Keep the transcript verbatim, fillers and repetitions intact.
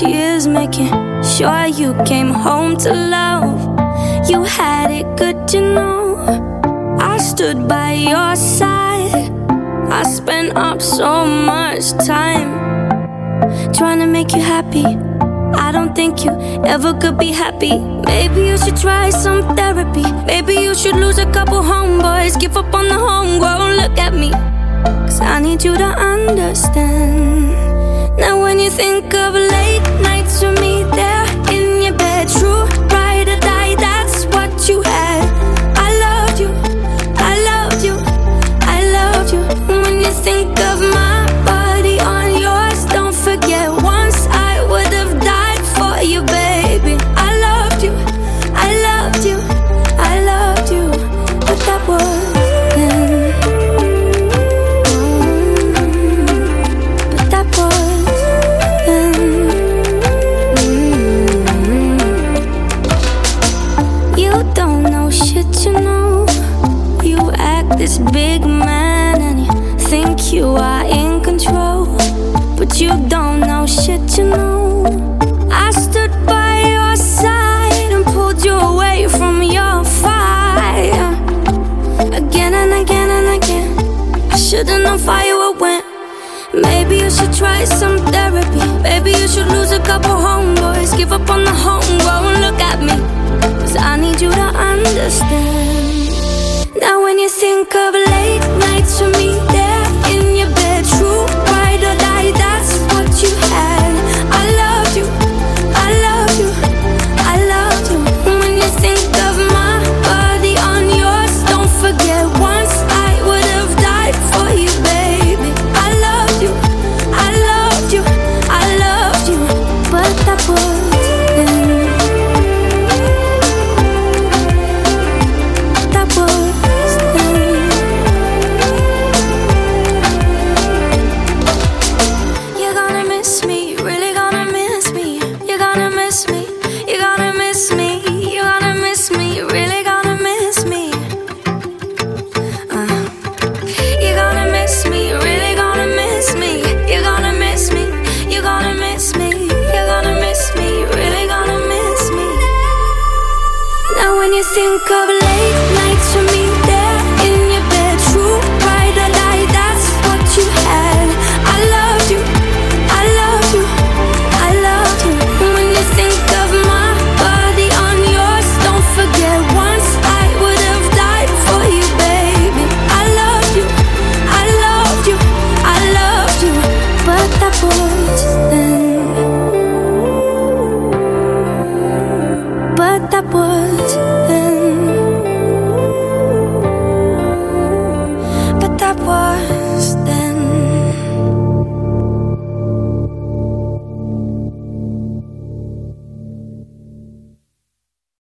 years making sure you came home to love. You had it good, you know. I stood by your side. I spent up so much time trying to make you happy. I don't think you ever could be happy. Maybe you should try some therapy. Maybe you should lose a couple homeboys, give up on the homegrown. Look at me, cause I need you to understand. Now when you think of late nights with me there in your bed, true ride or die, that's what you had. I loved you, I loved you, I loved you. When you think of my body on yours, don't forget once I would have died for you, baby. I loved you, I loved you, I loved you. But that was then. But that was then. Mm-hmm. You don't know shit, you know. You act this big man and you think you are in control, but you don't know shit, you know. I stood by your side and pulled you away from your fire. Again and again and again. I should've known fire would win. Maybe you should try some therapy. Maybe you should lose a couple homeboys, give up on the homegrown. Look at me, cause I need you to understand. Now when you think of late nights with me there in your bed, true ride or die, that's what you had. I loved you, I loved you, I loved you. When you think of my body on yours, don't forget once I would have died for you, baby. I loved you, I loved you, I loved you. But that was then. That was then. You're gonna miss me, really gonna miss me. You're gonna miss me, you're gonna miss me. You're gonna miss me, really gonna miss me. uh. You're gonna miss me, really gonna miss me. You're gonna miss me, you're gonna miss me. You're gonna miss me, really gonna miss me. Now when you think of late nights with me there in your bed, true ride or die, that's what you had. I loved you, I loved you, I loved you. When you think of my body on yours, don't forget once I would have died for you, baby. I loved you, I loved you, I loved you. But that was then. But that was